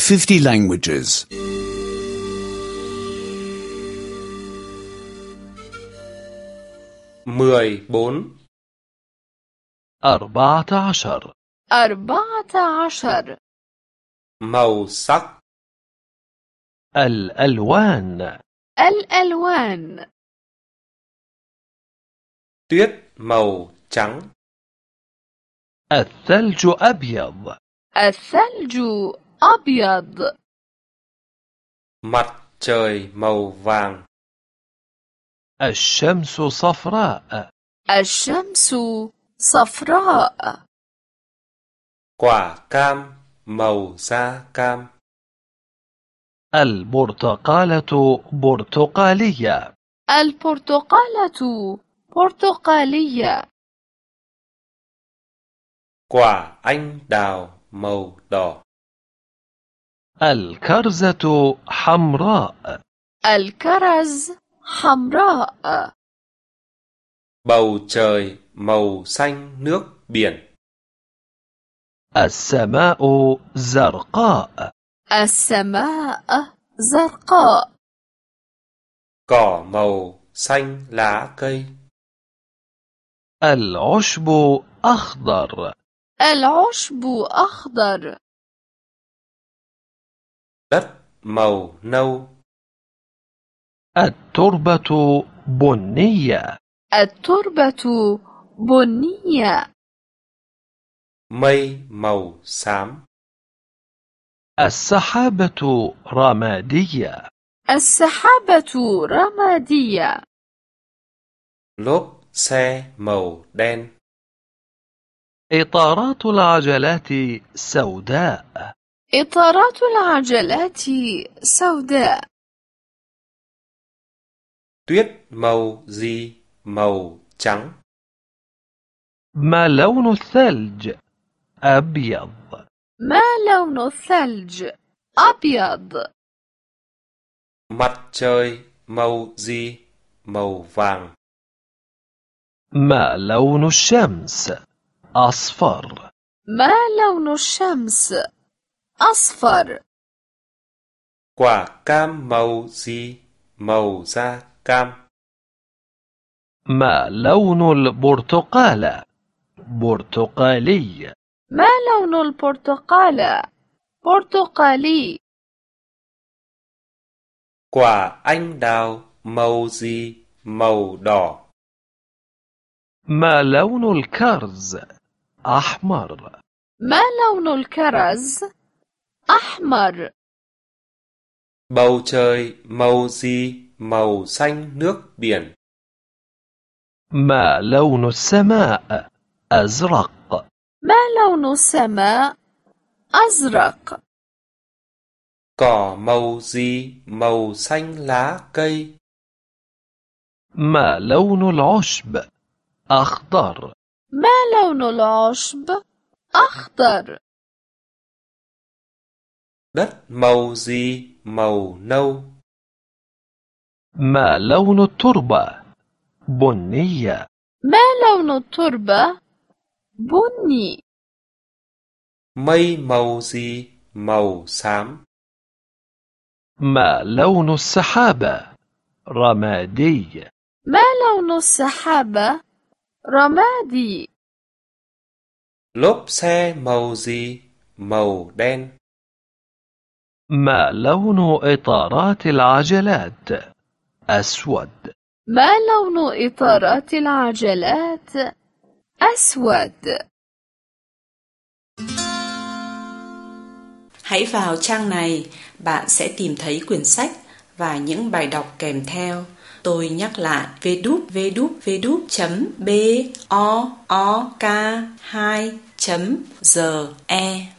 50 languages. 14 14 14 màu sắc الألوان الألوان tuyết màu trắng الثلج أبيض الثلج أبيض mặt trời màu vàng الشمس صفراء الشمس صفراء quả cam màu da cam البرتقالة برتقالية البرتقالة برتقالية quả anh đào màu đỏ الكرزة حمراء الكرز حمراء bầu trời màu xanh nước biển السماء زرقاء السماء زرقاء cỏ màu xanh lá cây العشب أخضر العشب أخضر đất màu nâu التربة بنية التربة بنية mây màu xám السحابة رمادية السحابة رمادية lốp xe màu đen إطارات العجلات سوداء إطارات العجلات سوداء tuyết màu gì màu trắng ما لون الثلج أبيض ما لون الثلج أبيض mặt trời màu gì màu vàng ما لون الشمس أصفر ما لون الشمس أصفر quả cam màu gì màu da cam ما لون البرتقالة برتقالي ما لون البرتقالة برتقالي quả anh đào màu gì màu đỏ ما لون الكرز أحمر ما لون الكرز أحمر bầu trời màu gì màu xanh nước biển ما لون السماء أزرق ما لون السماء أزرق cỏ màu gì màu xanh lá cây ما لون العشب أخضر ما لون العشب أخضر đất màu gì màu nâu ما لون التربة بنية ما لون التربة بني mây màu gì màu xám ما لون السحابة رمادي ما لون السحابة رمادي lốp xe màu gì màu đen ما لون إطارات العجلات أسود ما لون إطارات العجلات أسود Hãy vào trang này, bạn sẽ tìm thấy quyển sách và những bài đọc kèm theo. Tôi nhắc lại www.book2.ge